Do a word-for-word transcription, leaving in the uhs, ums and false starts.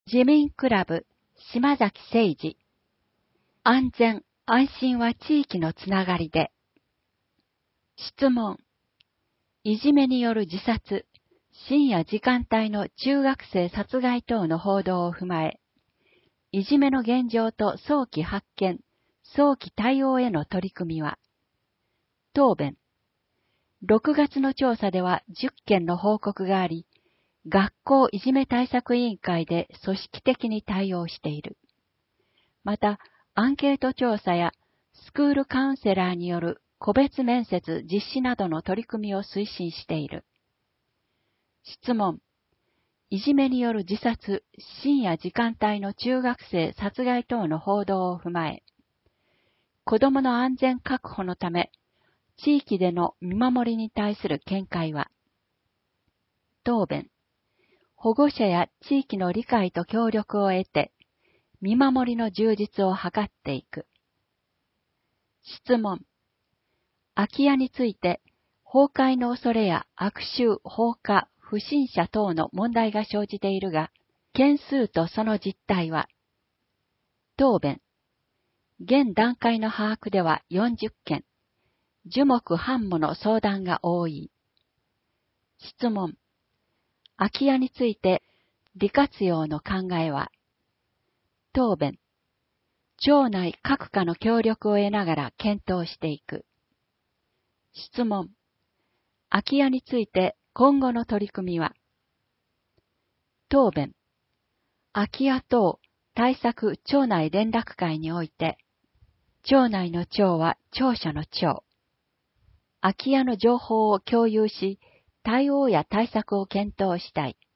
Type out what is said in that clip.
自民クラブ、島崎誠二。安全・安心は地域のつながりで。質問。いじめによる自殺、深夜時間帯の中学生殺害等の報道を踏まえ、いじめの現状と早期発見、早期対応への取り組みは。答弁。ろくがつの調査ではじゅっけんの報告があり、学校いじめ対策委員会で組織的に対応している。また、アンケート調査やスクールカウンセラーによる個別面接実施などの取り組みを推進している。質問。いじめによる自殺、深夜時間帯の中学生殺害等の報道を踏まえ、子どもの安全確保のため、地域での見守りに対する見解は。答弁。保護者や地域の理解と協力を得て、見守りの充実を図っていく。質問。空き家について、崩壊の恐れや悪臭、放火、不審者等の問題が生じているが、件数とその実態は。答弁。現段階の把握ではよんじゅっけん、樹木半母の相談が多い。質問。空き家について、利活用の考えは。答弁。町内各課の協力を得ながら検討していく。質問。空き家について今後の取り組みは。答弁。空き家等対策町内連絡会において、町内の長は庁舎の長。空き家の情報を共有し、対応や対策を検討したい。